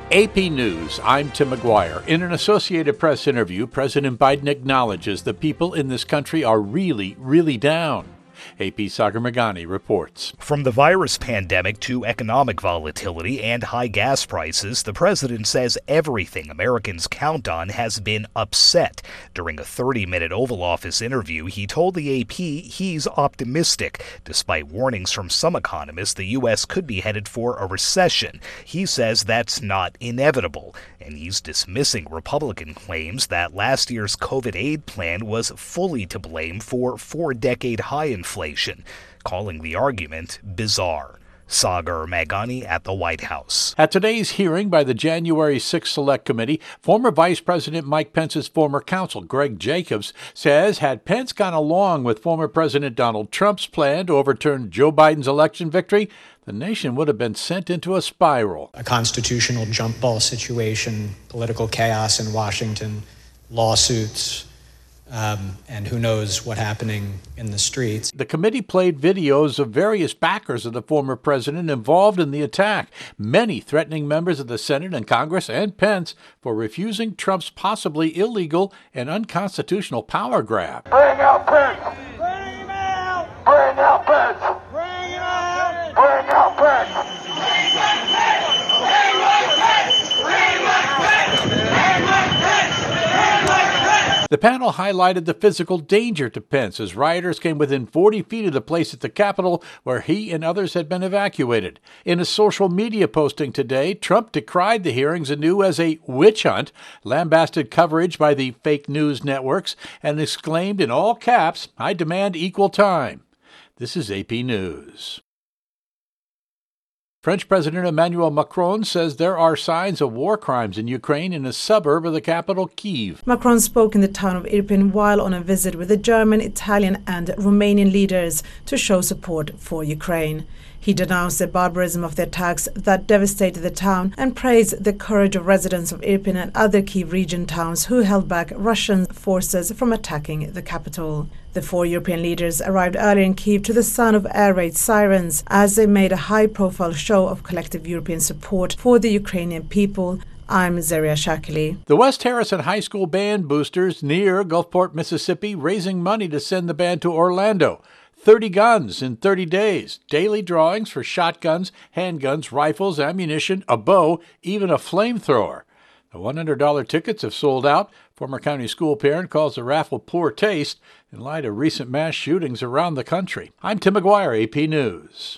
AP News, I'm Tim McGuire. In an Associated Press interview, President Biden acknowledges the people in this country are really down. AP Sagar Meghani reports. From the virus pandemic to economic volatility and high gas prices, the president says everything Americans count on has been upset. During a 30-minute Oval Office interview, he told the AP he's optimistic. Despite warnings from some economists, the U.S. could be headed for a recession. He says that's not inevitable, and he's dismissing Republican claims that last year's COVID aid plan was fully to blame for four-decade high inflation, calling the argument bizarre. Sagar Meghani at the White House. At today's hearing by the January 6th Select Committee, former Vice President Mike Pence's former counsel, Greg Jacobs, says had Pence gone along with former President Donald Trump's plan to overturn Joe Biden's election victory, the nation would have been sent into a spiral. A constitutional jump ball situation, political chaos in Washington, lawsuits, and who knows what's happening in the streets. The committee played videos of various backers of the former president involved in the attack, many threatening members of the Senate and Congress and Pence for refusing Trump's possibly illegal and unconstitutional power grab. Bring out Pence! Bring him out! Bring out Pence! Bring him out! Bring out Pence! The panel highlighted the physical danger to Pence as rioters came within 40 feet of the place at the Capitol where he and others had been evacuated. In a social media posting today, Trump decried the hearings anew as a witch hunt, lambasted coverage by the fake news networks, and exclaimed in all caps, "I demand equal time." This is AP News. French President Emmanuel Macron says there are signs of war crimes in Ukraine in a suburb of the capital, Kyiv. Macron spoke in the town of Irpin while on a visit with the German, Italian and Romanian leaders to show support for Ukraine. He denounced the barbarism of the attacks that devastated the town and praised the courage of residents of Irpin and other Kyiv region towns who held back Russian forces from attacking the capital. The four European leaders arrived earlier in Kyiv to the sound of air raid sirens as they made a high-profile show of collective European support for the Ukrainian people. I'm Zaria Shakili. The West Harrison High School Band Boosters near Gulfport, Mississippi, raising money to send the band to Orlando. 30 guns in 30 days. Daily drawings for shotguns, handguns, rifles, ammunition, a bow, even a flamethrower. The $100 tickets have sold out. Former county school parent calls the raffle poor taste in light of recent mass shootings around the country. I'm Tim McGuire, AP News.